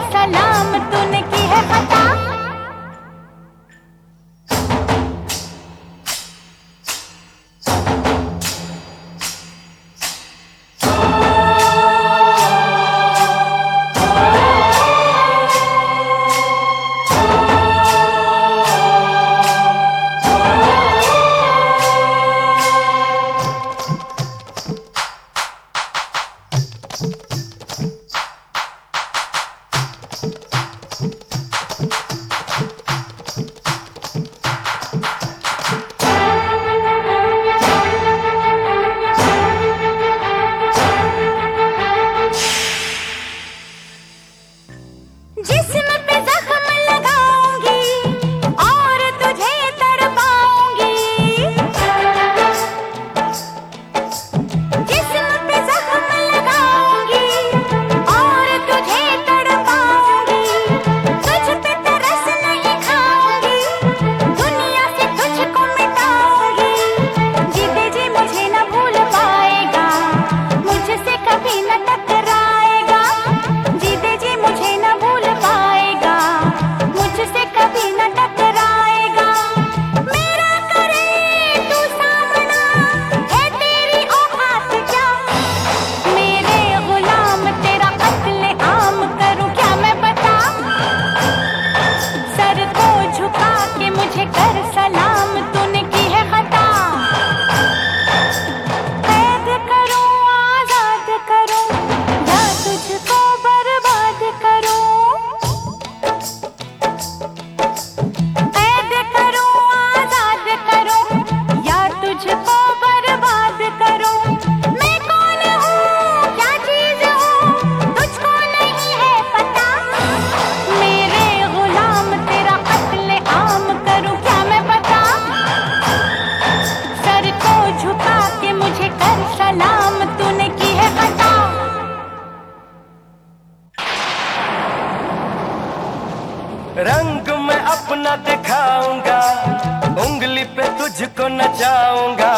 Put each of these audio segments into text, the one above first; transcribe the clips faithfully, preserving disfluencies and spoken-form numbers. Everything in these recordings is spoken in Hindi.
सलाम तूने की है खता। जिस्म पे जख्म लगाऊंगी और तुझे तड़पाऊंगी, जिस्म पे जख्म लगाऊंगी और तुझे तड़पाऊंगी, तुझ पे तरस नहीं खाऊंगी, दुनिया से तुझको मिटाऊंगी। जीते जी मुझे न भूल पाएगा, मुझसे कभी न टकराएगा। जीते जी मुझे न भूल पाएगा, मुझसे कभी न टकराएगा। मेरा करे तू सामना, है तेरी औकात क्या? मेरे गुलाम तेरा कत्ले आम करूं क्या मैं बता? सर को झुका के मुझे कर सलाम तूने की है खता। कैद करूं आजाद करूं या तुझको बर्बाद करूं, कैद करूं आजाद करूं या तुझको बर्बाद करूं। मैं कौन हूँ क्या चीज हूँ तुझको नहीं है पता। मेरे गुलाम तेरा कत्ले आम करूं क्या मैं बता? सर को झुका के मुझे कर सलाम तूने की है खता। रंग मैं अपना दिखाऊंगा, उंगली पे तुझको नचाऊंगा।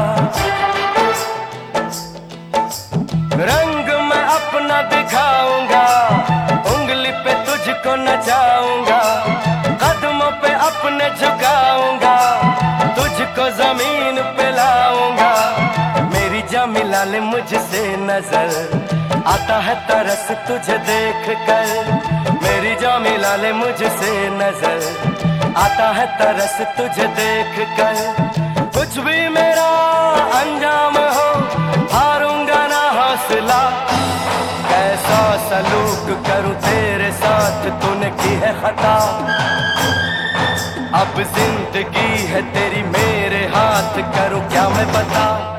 रंग मैं अपना दिखाऊंगा, उंगली पे तुझको नचाऊंगा। कदमों पे अपने झुकाऊंगा, तुझको जमीन पे लाऊंगा। मेरी जान मिला ले मुझसे नजर, आता है तरस तुझे देख कर। मेरी जान मिला ले मुझसे नजर, आता है तरस तुझे देख कर। कुछ भी मेरा अंजाम हो, हारूंगा ना हौसला। कैसा सलूक करूं तेरे साथ तूने की है खता। अब जिंदगी है तेरी मेरे हाथ, करूं क्या मैं बता?